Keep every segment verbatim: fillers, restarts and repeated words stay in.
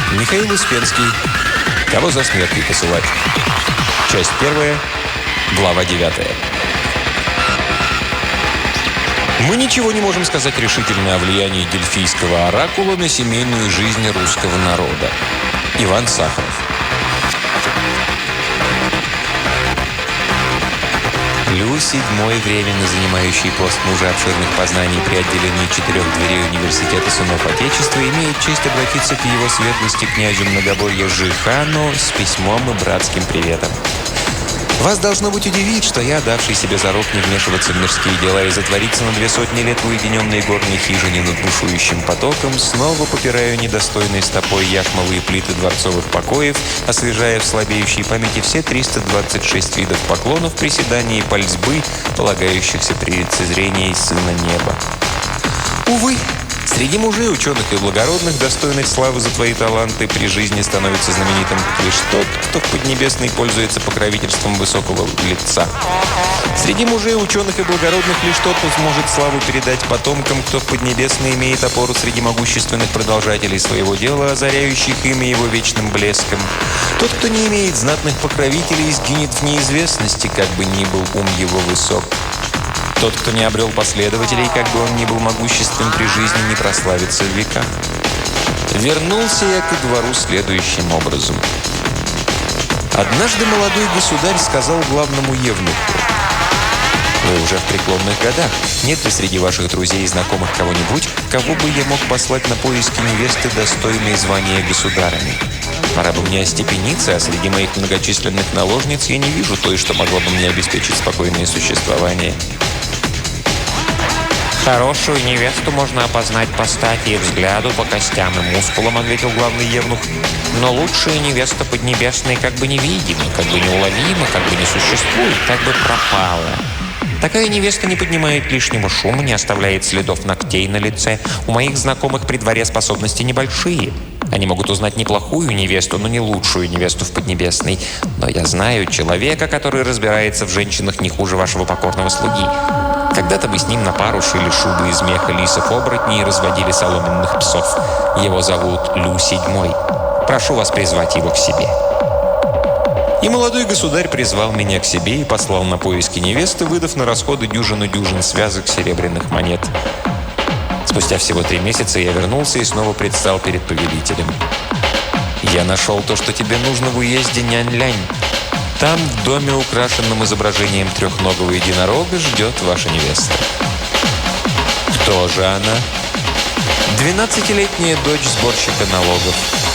Михаил Успенский. Кого за смертью посылать? Часть первая, глава девятая. Мы ничего не можем сказать решительно о влиянии дельфийского оракула на семейную жизнь русского народа. Иван Сахаров. Лю седьмой, временно занимающий пост мужа обширных познаний при отделении четырех дверей Университета сынов Отечества, имеет честь обратиться к его светлости князю Многоборья Жихану с письмом и братским приветом. Вас должно быть удивить, что я, давший себе зарок не вмешиваться в мирские дела и затвориться на две сотни лет в уединенной горной хижине над бушующим потоком, снова попираю недостойной стопой яшмовые плиты дворцовых покоев, освежая в слабеющей памяти все триста двадцать шесть видов поклонов, приседаний и пальцбы, полагающихся при лицезрении Сына Неба. Увы, среди мужей, ученых и благородных, достойных славы за твои таланты, при жизни становится знаменитым лишь тот, кто в Поднебесной пользуется покровительством высокого лица. Среди мужей, ученых и благородных лишь тот, кто сможет славу передать потомкам, кто в Поднебесной имеет опору среди могущественных продолжателей своего дела, озаряющих имя его вечным блеском. Тот, кто не имеет знатных покровителей, сгинет в неизвестности, как бы ни был ум его высок. Тот, кто не обрел последователей, как бы он ни был могуществен при жизни, не прославится в века. Вернулся я ко двору следующим образом. Однажды молодой государь сказал главному евнуху: «Вы уже в преклонных годах. Нет ли среди ваших друзей и знакомых кого-нибудь, кого бы я мог послать на поиски невесты, достойной звания государыни? Пора бы мне остепениться, а среди моих многочисленных наложниц я не вижу той, что могла бы мне обеспечить спокойное существование». «Хорошую невесту можно опознать по стати и взгляду, по костям и мускулам», — ответил главный евнух. «Но лучшая невеста Поднебесной как бы невидима, как бы неуловима, как бы не существует, как бы пропала. Такая невеста не поднимает лишнего шума, не оставляет следов ногтей на лице. У моих знакомых при дворе способности небольшие. Они могут узнать неплохую невесту, но не лучшую невесту в Поднебесной. Но я знаю человека, который разбирается в женщинах не хуже вашего покорного слуги. Когда-то мы с ним на пару шили шубы из меха лисов-оборотней и разводили соломенных псов. Его зовут Лю седьмой. Прошу вас призвать его к себе». И молодой государь призвал меня к себе и послал на поиски невесты, выдав на расходы дюжину-дюжин связок серебряных монет. Спустя всего три месяца я вернулся и снова предстал перед повелителем. «Я нашел то, что тебе нужно в уезде Нянь-Лянь. Там, в доме, украшенном изображением трехногого единорога, ждет ваша невеста». «Кто же она?» «Двенадцатилетняя дочь сборщика налогов».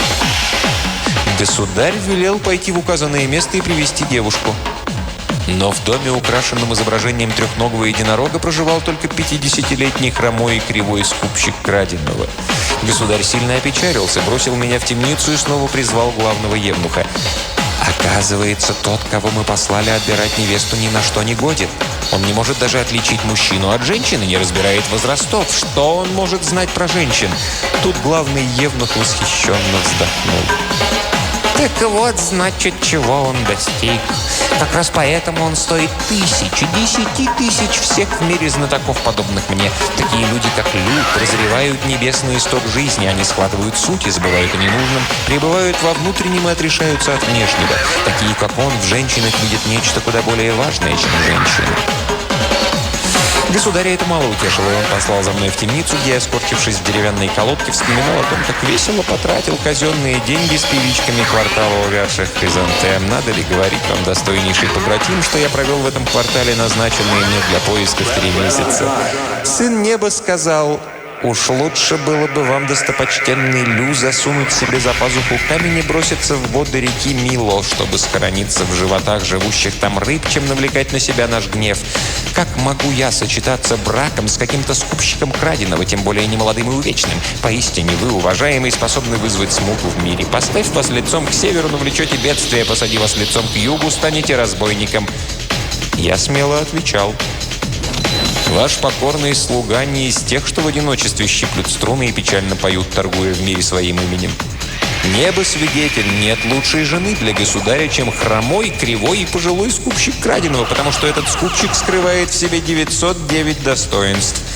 Государь велел пойти в указанное место и привести девушку. Но в доме, украшенном изображением трехногого единорога, проживал только пятидесятилетний хромой и кривой скупщик краденого. Государь сильно опечалился, бросил меня в темницу и снова призвал главного евнуха. «Оказывается, тот, кого мы послали отбирать невесту, ни на что не годен. Он не может даже отличить мужчину от женщины, не разбирает возрастов. Что он может знать про женщин?» Тут главный евнух восхищенно вздохнул. «Так вот, значит, чего он достиг. Как раз поэтому он стоит тысячи, десяти тысяч всех в мире знатоков, подобных мне. Такие люди, как Лю, прозревают небесный исток жизни. Они схватывают суть и забывают о ненужном, пребывают во внутреннем и отрешаются от внешнего. Такие, как он, в женщинах видят нечто куда более важное, чем женщины». Государя это мало утешило, и он послал за мной в темницу, где я, скорчившись в деревянной колодке, вспоминал о том, как весело потратил казенные деньги с певичками квартала увядших хризантем. Надо ли говорить вам, достойнейший побратим, что я провел в этом квартале назначенные мне для поисков три месяца? Сын Неба сказал: «Уж лучше было бы вам, достопочтенный Лю, засунуть себе за пазуху камень и броситься в воды реки Мило, чтобы схорониться в животах живущих там рыб, чем навлекать на себя наш гнев. Как могу я сочетаться браком с каким-то скупщиком краденого, тем более немолодым и увечным? Поистине вы, уважаемый, способны вызвать смуту в мире. Поставь вас лицом к северу, навлечете бедствие, посади вас лицом к югу, станете разбойником». Я смело отвечал: «Ваш покорный слуга не из тех, что в одиночестве щиплют струны и печально поют, торгуя в мире своим именем. Небо свидетель, нет лучшей жены для государя, чем хромой, кривой и пожилой скупщик краденого, потому что этот скупщик скрывает в себе девятьсот девять достоинств.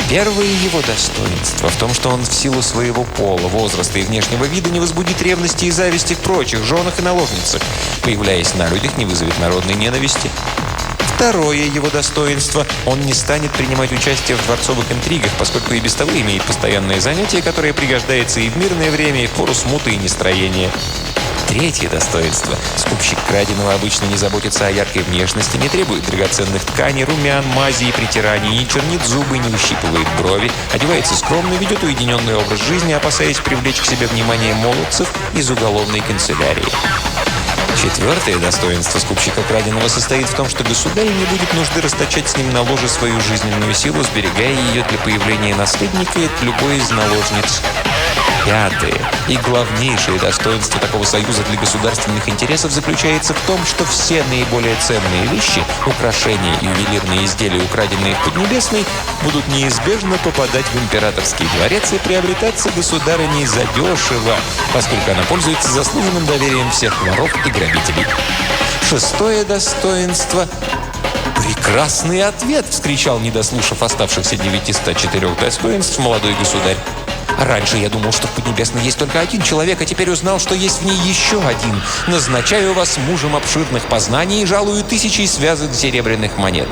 Первое его достоинство в том, что он в силу своего пола, возраста и внешнего вида не возбудит ревности и зависти к прочих женах и наложницах. Появляясь на людях, не вызовет народной ненависти. Второе его достоинство – он не станет принимать участие в дворцовых интригах, поскольку и без того имеет постоянное занятие, которое пригождается и в мирное время, и в пору смуты и нестроения. Третье достоинство. Скупщик краденого обычно не заботится о яркой внешности, не требует драгоценных тканей, румян, мази и притираний, не чернит зубы, не ущипывает брови, одевается скромно, ведет уединенный образ жизни, опасаясь привлечь к себе внимание молодцев из уголовной канцелярии. Четвертое достоинство скупщика краденого состоит в том, что государь не будет нужды расточать с ним на ложе свою жизненную силу, сберегая ее для появления наследника от любой из наложниц. Пятое и главнейшее достоинство такого союза для государственных интересов заключается в том, что все наиболее ценные вещи, украшения и ювелирные изделия, украденные в Поднебесной, будут неизбежно попадать в императорский дворец и приобретаться государыней задешево, поскольку она пользуется заслуженным доверием всех воров и грабителей. Шестое достоинство – прекрасный ответ! – вскричал, не дослушав оставшихся девятисот четырёх достоинств, молодой государь. Раньше я думал, что в Поднебесной есть только один человек, а теперь узнал, что есть в ней еще один. Назначаю вас мужем обширных познаний и жалую тысячи связок серебряных монет.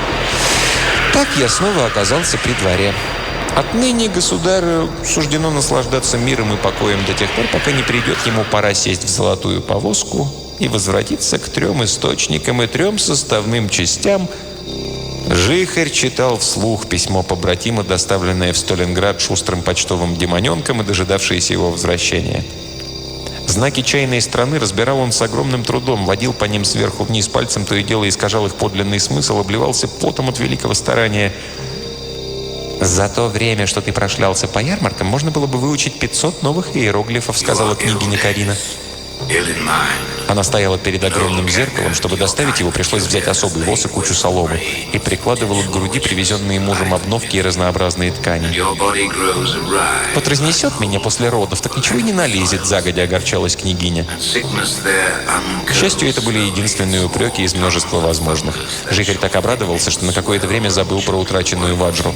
Так я снова оказался при дворе. Отныне государю суждено наслаждаться миром и покоем до тех пор, пока не придет ему пора сесть в золотую повозку и возвратиться к трем источникам и трем составным частям. Жихарь читал вслух письмо побратима, доставленное в Сталинград шустрым почтовым демоненком и дожидавшееся его возвращения. Знаки чайной страны разбирал он с огромным трудом, водил по ним сверху вниз пальцем, то и дело искажал их подлинный смысл, обливался потом от великого старания. «За то время, что ты прошлялся по ярмаркам, можно было бы выучить пятьсот новых иероглифов», — сказала княгиня Карина. Она стояла перед огромным зеркалом. Чтобы доставить его, пришлось взять особый воз и кучу соломы, и прикладывала к груди привезенные мужем обновки и разнообразные ткани. «Вот разнесет меня после родов, так ничего и не налезет», — загодя огорчалась княгиня. К счастью, это были единственные упреки из множества возможных. Жихарь так обрадовался, что на какое-то время забыл про утраченную ваджру.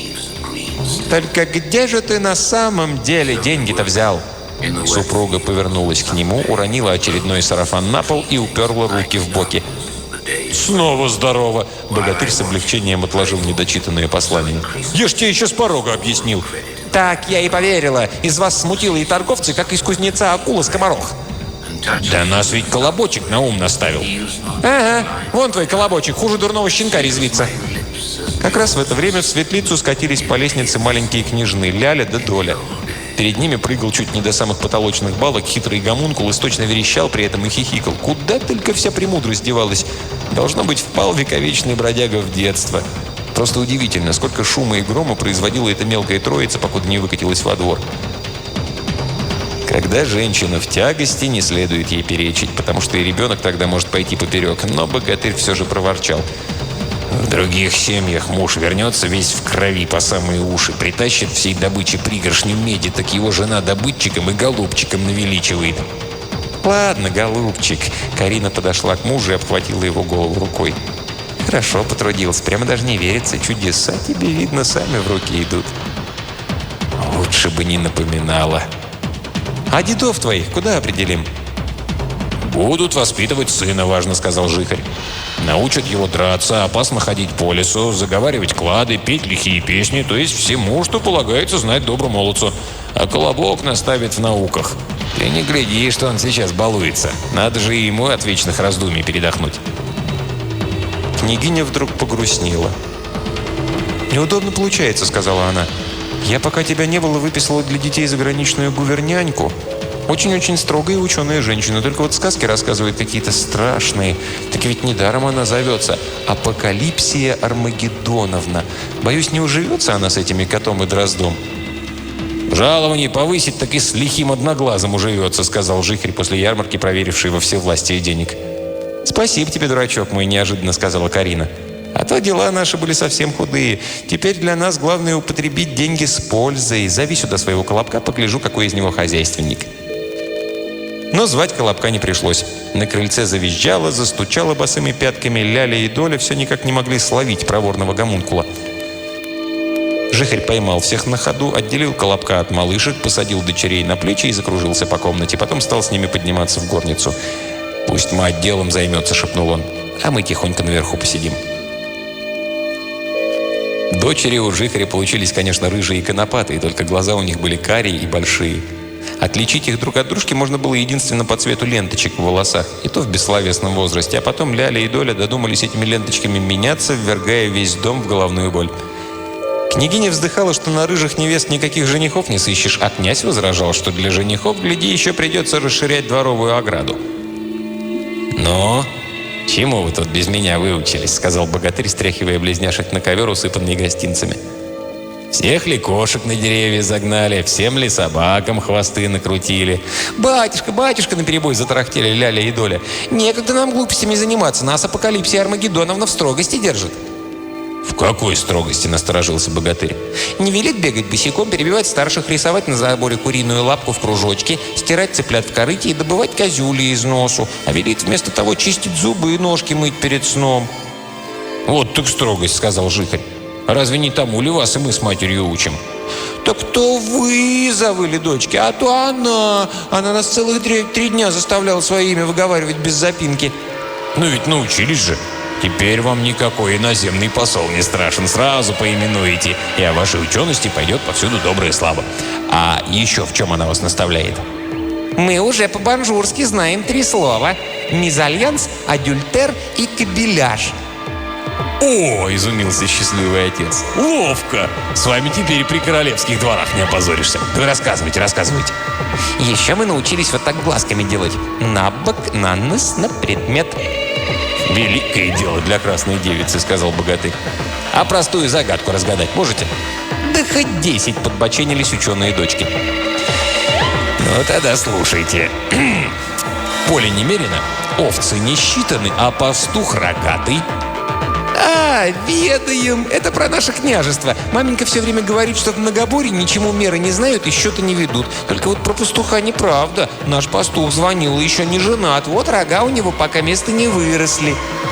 «Только где же ты на самом деле деньги-то взял?» Супруга повернулась к нему, уронила очередной сарафан на пол и уперла руки в боки. «Снова здорово!» Богатырь с облегчением отложил недочитанное послание. «Я ж тебе еще с порога объяснил!» «Так я и поверила! Из вас смутило и торговцы, как из кузнеца акула скоморох!» «Да нас ведь колобочек на ум наставил!» «Ага, вон твой колобочек, хуже дурного щенка резвится!» Как раз в это время в светлицу скатились по лестнице маленькие княжны Ляля да Доля. Перед ними прыгал чуть не до самых потолочных балок хитрый гомункул и точно верещал при этом и хихикал. Куда только вся премудрость девалась. Должно быть, впал вековечный бродяга в детство. Просто удивительно, сколько шума и грома производила эта мелкая троица, покуда не выкатилась во двор. Когда женщина в тягости, не следует ей перечить, потому что и ребенок тогда может пойти поперек. Но богатырь все же проворчал. В других семьях муж вернется весь в крови по самые уши, притащит всей добычи пригоршню меди, так его жена добытчиком и голубчиком навеличивает. «Ладно, голубчик». Карина подошла к мужу и обхватила его голову рукой. «Хорошо потрудился, прямо даже не верится. Чудеса тебе, видно, сами в руки идут». «Лучше бы не напоминала». «А дедов твоих куда определим?» «Будут воспитывать сына, важно», — сказал Жихарь. «Научат его драться, опасно ходить по лесу, заговаривать клады, петь лихие песни, то есть всему, что полагается знать доброму молодцу. А колобок наставит в науках. Ты не гляди, что он сейчас балуется. Надо же и ему от вечных раздумий передохнуть». Княгиня вдруг погрустнела. «Неудобно получается», — сказала она. «Я, пока тебя не было, выписала для детей заграничную гуверняньку. Очень-очень строгая ученая женщина, только вот сказки рассказывает какие-то страшные. Так ведь недаром она зовется Апокалипсия Армагеддоновна. Боюсь, не уживется она с этими котом и дроздом». «Жалование повысить, так и с лихим одноглазым уживется», — сказал Жихарь после ярмарки, проверивший во всевластие денег. «Спасибо тебе, дурачок мой», — неожиданно сказала Карина. «А то дела наши были совсем худые. Теперь для нас главное употребить деньги с пользой. Зови сюда своего колобка, погляжу, какой из него хозяйственник». Но звать колобка не пришлось. На крыльце завизжало, застучало босыми пятками. Ляля и Доля все никак не могли словить проворного гомункула. Жихарь поймал всех на ходу, отделил Колобка от малышек, посадил дочерей на плечи и закружился по комнате. Потом стал с ними подниматься в горницу. «Пусть мать делом займется», — шепнул он, — «а мы тихонько наверху посидим». Дочери у Жихаря получились, конечно, рыжие и конопатые, только глаза у них были карие и большие. Отличить их друг от дружки можно было единственно по цвету ленточек в волосах, и то в бессловесном возрасте. А потом Ляля и Доля додумались этими ленточками меняться, ввергая весь дом в головную боль. Княгиня вздыхала, что на рыжих невест никаких женихов не сыщешь, а князь возражал, что для женихов, гляди, еще придется расширять дворовую ограду. «Но чему вы тут без меня выучились?» — сказал богатырь, стряхивая близняшек на ковер, усыпанный гостинцами. «Всех ли кошек на деревья загнали, всем ли собакам хвосты накрутили?» «Батюшка, батюшка!» — наперебой затарахтели Ляля и Доля. «Некогда нам глупостями заниматься, нас апокалипсия Армагеддоновна в строгости держит». «В какой строгости?» — насторожился богатырь. «Не велит бегать босиком, перебивать старших, рисовать на заборе куриную лапку в кружочке, стирать цыплят в корыте и добывать козюли из носу, а велит вместо того чистить зубы и ножки мыть перед сном». «Вот так строгость», — сказал Жихарь. «Разве не тому ли вас и мы с матерью учим?» «Так то вы завыли, дочки, а то она. Она нас целых три, три дня заставляла свое имя выговаривать без запинки». «Ну ведь научились же. Теперь вам никакой иноземный посол не страшен. Сразу поименуете, и о вашей учености пойдет повсюду добрая слава. А еще в чем она вас наставляет?» «Мы уже по-банжурски знаем три слова. Мезальянс, адюльтер и кабеляж». «О!» – изумился счастливый отец. «Ловко! С вами теперь при королевских дворах не опозоришься. Вы рассказывайте, рассказывайте». «Еще мы научились вот так глазками делать. На бок, на нос, на предмет». «Великое дело для красной девицы», — сказал богатырь. «А простую загадку разгадать можете?» «Да хоть десять», — подбоченились ученые дочки. «Ну тогда слушайте. Поле немерено, овцы не считаны, а пастух рогатый». «А, ведаем! Это про наше княжество. Маменька все время говорит, что в Многоборье ничему меры не знают и счета не ведут. Только вот про пастуха неправда. Наш пастух звонил, еще не женат. Вот рога у него пока места не выросли».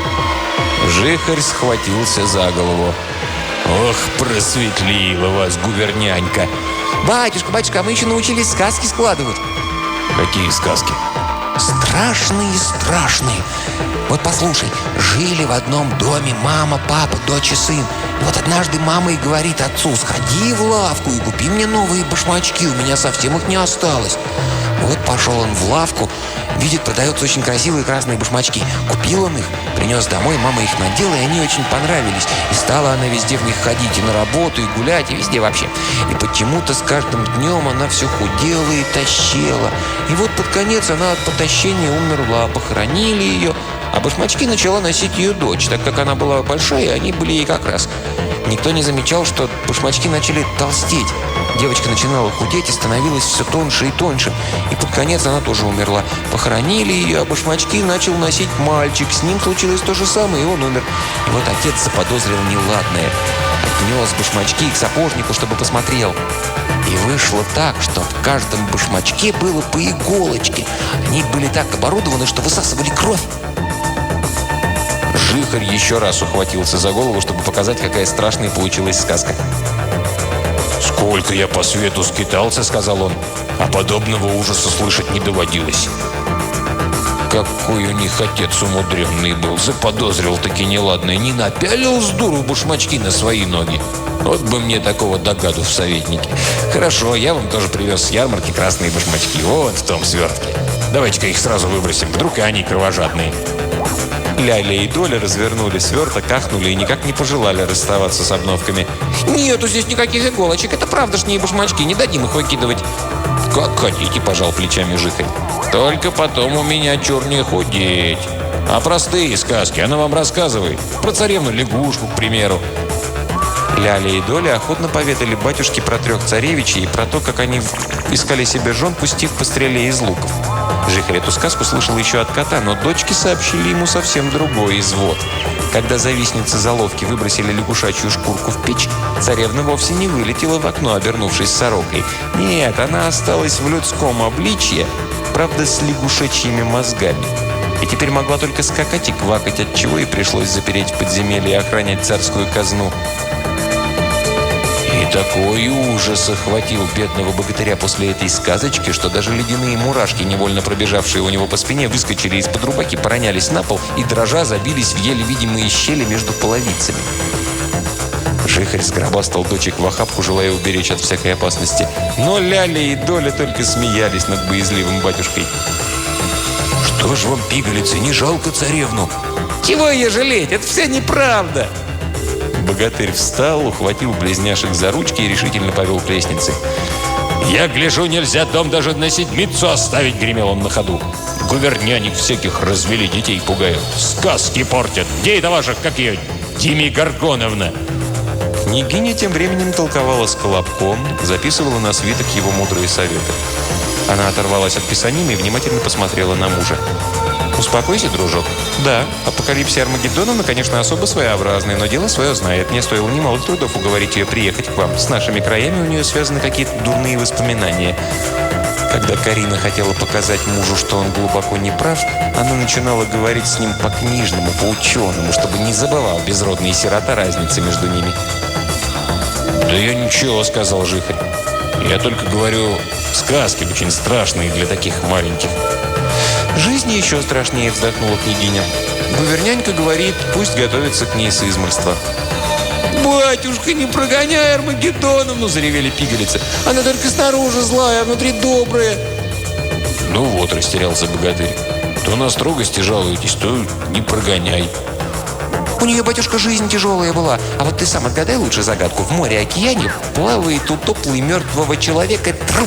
Жихарь схватился за голову. «Ох, просветлила вас гувернянька!» «Батюшка, батюшка, а мы еще научились сказки складывать». «Какие сказки?» «Страшные, страшные. Вот послушай, жили в одном доме мама, папа, дочь и сын. И вот однажды мама и говорит отцу: сходи в лавку и купи мне новые башмачки, у меня совсем их не осталось. Вот пошел он в лавку, видит, продаются очень красивые красные башмачки. Купил он их, принес домой, мама их надела, и они очень понравились. И стала она везде в них ходить, и на работу, и гулять, и везде вообще. И почему-то с каждым днем она все худела и тощела. И вот под конец она от потощения умерла, похоронили ее. А башмачки начала носить ее дочь, так как она была большая, и они были ей как раз. Никто не замечал, что башмачки начали толстеть. Девочка начинала худеть и становилась все тоньше и тоньше. И под конец она тоже умерла. Похоронили ее, а башмачки начал носить мальчик. С ним случилось то же самое, и он умер. И вот отец заподозрил неладное. Отнес башмачки к сапожнику, чтобы посмотрел. И вышло так, что в каждом башмачке было по иголочке. Они были так оборудованы, что высасывали кровь. Жихарь еще раз ухватился за голову, чтобы показать, какая страшная получилась сказка. «Сколько я по свету скитался, — сказал он, — а подобного ужаса слышать не доводилось. Какой у них отец умудренный был, заподозрил-таки неладное, не напялил с дуру башмачки на свои ноги. Вот бы мне такого догаду в советнике. Хорошо, я вам тоже привез с ярмарки красные башмачки, вот в том свертке. Давайте-ка их сразу выбросим, вдруг и они кровожадные». Ляля и Доля развернули сверток, ахнули и никак не пожелали расставаться с обновками. «Нету здесь никаких иголочек, это правдошние башмачки, не дадим их выкидывать». «Как хотите», – пожал плечами Жихарь. «Только потом у меня чур не худеть. А простые сказки она вам рассказывает. Про царевну-лягушку, к примеру». Ляля и Доля охотно поведали батюшке про трех царевичей и про то, как они искали себе жен, пустив по стреле из луков. Жихарь эту сказку слышал еще от кота, но дочки сообщили ему совсем другой извод. Когда завистницы заловки выбросили лягушачью шкурку в печь, царевна вовсе не вылетела в окно, обернувшись сорокой. Нет, она осталась в людском обличье, правда, с лягушачьими мозгами. И теперь могла только скакать и квакать, отчего и пришлось запереть в подземелье и охранять царскую казну. И такой ужас охватил бедного богатыря после этой сказочки, что даже ледяные мурашки, невольно пробежавшие у него по спине, выскочили из-под рубахи, поронялись на пол и, дрожа, забились в еле видимые щели между половицами. Жихарь сгробастал дочек в охапку, желая уберечь от всякой опасности. Но Ляля и Доля только смеялись над боязливым батюшкой. «Что ж вам, пигалицы, не жалко царевну?» «Чего ее жалеть? Это все неправда!» Богатырь встал, ухватил близняшек за ручки и решительно повел к лестнице. «Я гляжу, нельзя дом даже на седмицу оставить!» — гремел он на ходу. «Гувернянек всяких развели, детей пугают. Сказки портят. Где это ваша, как ее, Дими Горгоновна?» Княгиня тем временем толковала с Колобком, записывала на свиток его мудрые советы. Она оторвалась от писанины и внимательно посмотрела на мужа. «Успокойся, дружок. Да, апокалипсия Армагеддоновна, конечно, особо своеобразная, но дело свое знает. Мне стоило немалых трудов уговорить ее приехать к вам. С нашими краями у нее связаны какие-то дурные воспоминания». Когда Карина хотела показать мужу, что он глубоко не прав, она начинала говорить с ним по-книжному, по-ученому, чтобы не забывал безродный сирота разницы между ними. «Да я ничего», — сказал Жихарь. «Я только говорю, сказки очень страшные для таких маленьких». «Жизнь еще страшнее», — вздохнула княгиня. «Гувернянька говорит, пусть готовится к ней с измольства». «Батюшка, не прогоняй Армагеддоновну!» — заревели пигалицы. «Она только снаружи злая, а внутри добрая». «Ну вот», — растерялся богатырь. «То на строгости жалуетесь, то не прогоняй». «У нее, батюшка, жизнь тяжелая была. А вот ты сам отгадай лучше загадку. В море-океане плавает утоплый мертвого человека труп».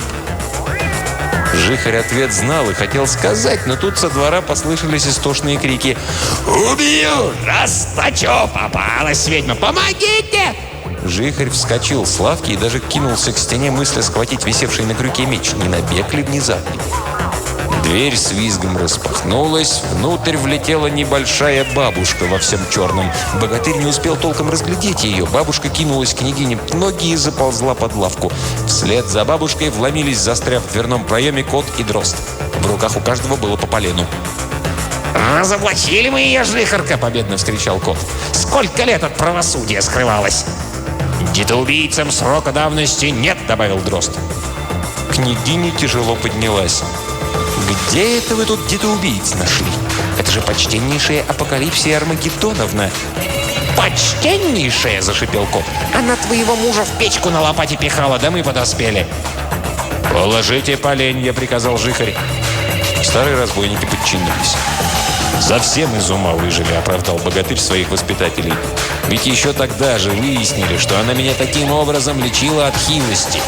Жихарь ответ знал и хотел сказать, но тут со двора послышались истошные крики. «Убью! Расточу! Попалась ведьма! Помогите!» Жихарь вскочил с лавки и даже кинулся к стене, мысля схватить висевший на крюке меч. Не набег ли внезапный? Дверь с визгом распахнулась. Внутрь влетела небольшая бабушка во всем черном. Богатырь не успел толком разглядеть ее. Бабушка кинулась к княгине в ноги и заползла под лавку. Вслед за бабушкой вломились, застряв в дверном проеме, кот и дрозд. В руках у каждого было по полену. «Разоблачили мы ее, Жихарка!» — победно вскричал кот. «Сколько лет от правосудия скрывалась!» «Детоубийцам срока давности нет!» — добавил дрозд. Княгиня тяжело поднялась. «Где это вы тут детоубийц нашли? Это же почтеннейшая апокалипсия Армагеддоновна!» «Почтеннейшая!» – зашипел кот. «Она твоего мужа в печку на лопате пихала, да мы подоспели!» «Положите поленья!» – приказал Жихарь. Старые разбойники подчинились. «Совсем из ума выжили!» – оправдал богатырь своих воспитателей. «Ведь еще тогда же выяснили, что она меня таким образом лечила от хилости!»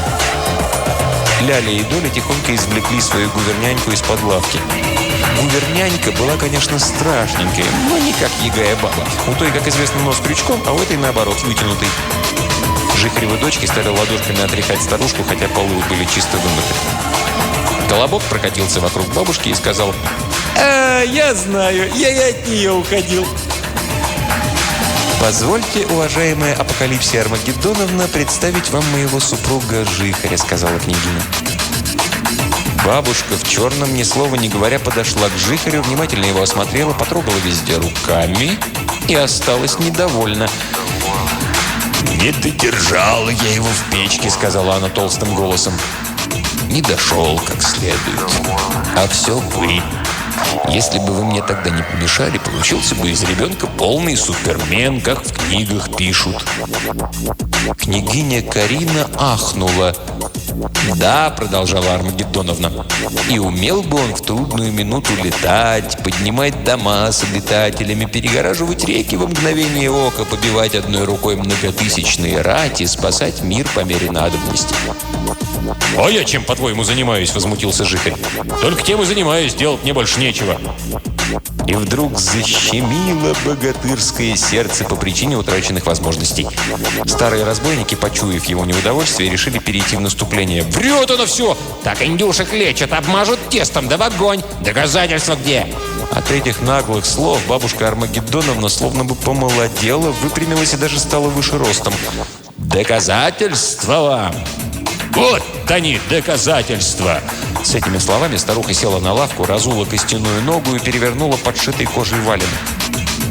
Ляля и Доля тихонько извлекли свою гуверняньку из-под лавки. Гувернянька была, конечно, страшненькая, но не как ягая баба. У той, как известно, нос крючком, а у этой, наоборот, вытянутый. Жихаревы дочки стали ладошками отряхать старушку, хотя полы были чисто вымыты. Колобок прокатился вокруг бабушки и сказал: «А, я знаю, я и от нее уходил». «Позвольте, уважаемая апокалипсия Армагеддоновна, представить вам моего супруга Жихаря», — сказала княгиня. Бабушка в черном, ни слова не говоря, подошла к Жихарю, внимательно его осмотрела, потрогала везде руками и осталась недовольна. «Не додержала я его в печке», — сказала она толстым голосом. «Не дошел как следует. А все вы. Если бы вы мне тогда не помешали, получился бы из ребенка полный супермен, как в книгах пишут». Княгиня Карина ахнула. «Да», — продолжала Армагеддоновна, «и умел бы он в трудную минуту летать, поднимать дома с обитателями, перегораживать реки во мгновение ока, побивать одной рукой многотысячные рати, спасать мир по мере надобности». «А я чем, по-твоему, занимаюсь?» — возмутился Жихарь. «Только тем и занимаюсь, делать мне больше нечего». И вдруг защемило богатырское сердце по причине утраченных возможностей. Старые разбойники, почуяв его неудовольствие, решили перейти в наступление. «Врет оно все! Так индюшек лечат, обмажут тестом, да в огонь! Доказательства где?» От этих наглых слов бабушка Армагеддоновна словно бы помолодела, выпрямилась и даже стала выше ростом. «Доказательства вам! Вот они, доказательства!» С этими словами старуха села на лавку, разула костяную ногу и перевернула подшитый кожей валенок.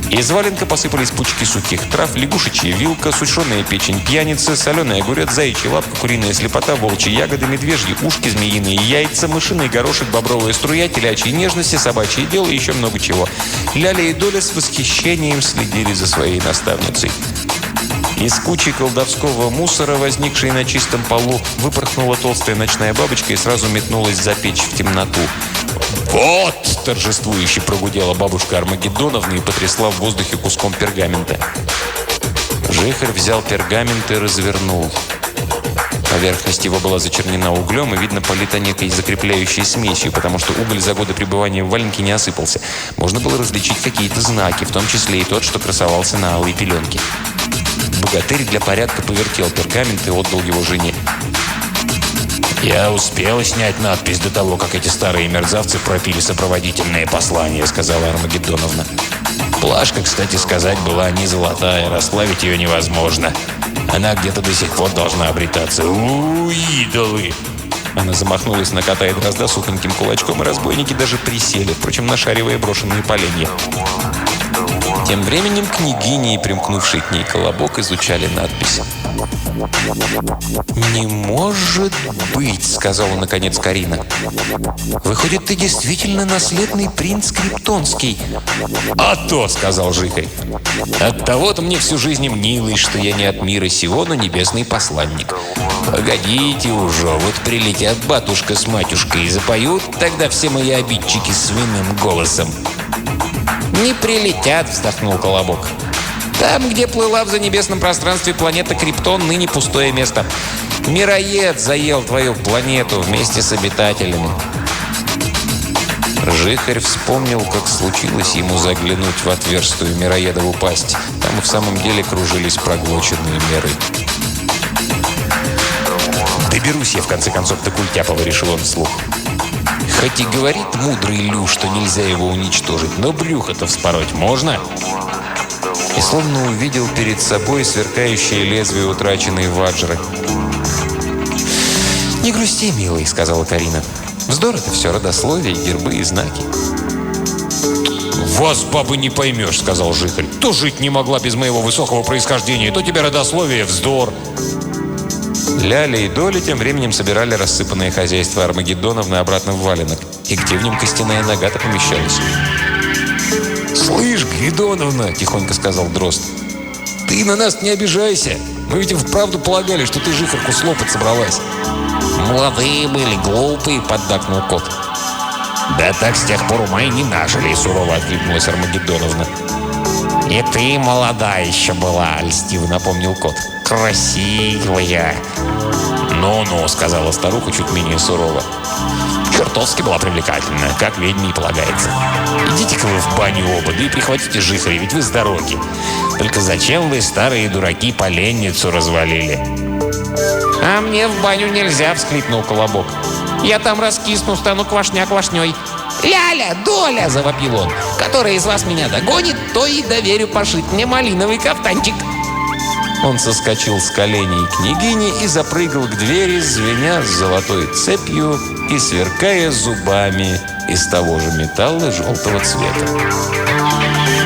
Из валенка посыпались пучки сухих трав, лягушечья вилка, сушеная печень пьяницы, соленый огурец, заячья лапка, куриная слепота, волчьи ягоды, медвежьи ушки, змеиные яйца, мышиный горошек, бобровая струя, телячьи нежности, собачье дело и еще много чего. Ляля и Доля с восхищением следили за своей наставницей. Из кучи колдовского мусора, возникшей на чистом полу, выпорхнула толстая ночная бабочка и сразу метнулась за печь в темноту. «Вот!» – торжествующе прогудела бабушка Армагеддоновна и потрясла в воздухе куском пергамента. Жихарь взял пергамент и развернул. Поверхность его была зачернена углем и, видно, полита некой закрепляющей смесью, потому что уголь за годы пребывания в валенке не осыпался. Можно было различить какие-то знаки, в том числе и тот, что красовался на алой пеленке. Богатырь для порядка повертел пергамент и отдал его жене. «Я успел снять надпись до того, как эти старые мерзавцы пропили сопроводительные послания», — сказала Армагеддоновна. «Плашка, кстати сказать, была не золотая, расплавить ее невозможно. Она где-то до сих пор должна обретаться. У, идолы!» Она замахнулась на кота и дрозда сухоньким кулачком, и разбойники даже присели, впрочем, нашаривая брошенные поленья. Тем временем княгиня и примкнувший к ней Колобок изучали надпись. «Не может быть», — сказала наконец Карина. «Выходит, ты действительно наследный принц Криптонский». «А то», — сказал Жихарь. «Оттого-то мне всю жизнь мнилось, что я не от мира сего, но небесный посланник. Погодите уже, вот прилетят батюшка с матюшкой и запоют тогда все мои обидчики свиным голосом». «Не прилетят», — вздохнул Колобок. «Там, где плыла в занебесном пространстве планета Криптон, ныне пустое место. Мироед заел твою планету вместе с обитателями». Жихарь вспомнил, как случилось ему заглянуть в отверстую мироедову пасть. Там и в самом деле кружились проглоченные меры. «Доберусь я, в конце концов, до Культяпова», — решил он вслух. «Хоть и говорит мудрый Лю, что нельзя его уничтожить, но брюхо-то вспороть можно». И словно увидел перед собой сверкающее лезвие утраченной ваджры. «Не грусти, милый», — сказала Карина. «Вздор — это все родословие, гербы и знаки». «Вас, бабы, не поймешь», — сказал Жихарь. «То жить не могла без моего высокого происхождения, то тебе родословие вздор». Ляля и Доля тем временем собирали рассыпанное хозяйство Армагеддоновны обратно в валенок. И где в нем костяная нога-то помещалась? «Слышь, Гвидоновна», — тихонько сказал Дрозд, — «ты на нас не обижайся. Мы ведь и вправду полагали, что ты Жихарку слопать собралась». «Молодые были, глупые», — поддакнул кот. «Да так с тех пор ума и не нажили», — сурово откликнулась Армагеддоновна. «И ты молодая еще была», — льстиво напомнил кот. «Красивая». «Ну-ну», — сказала старуха чуть менее сурово. «Чертовски была привлекательна, как ведьме и полагается. Идите-ка вы в баню оба, да и прихватите Жихаря, ведь вы с дороги. Только зачем вы, старые дураки, поленницу развалили?» «А мне в баню нельзя», — всхлипнул Колобок. «Я там раскисну, стану квашня квашней». «Ляля, Доля!» — завопил он. «Которая из вас меня догонит, то и доверю пошить мне малиновый кафтанчик». Он соскочил с коленей княгини и запрыгал к двери, звеня золотой цепью и сверкая зубами из того же металла желтого цвета.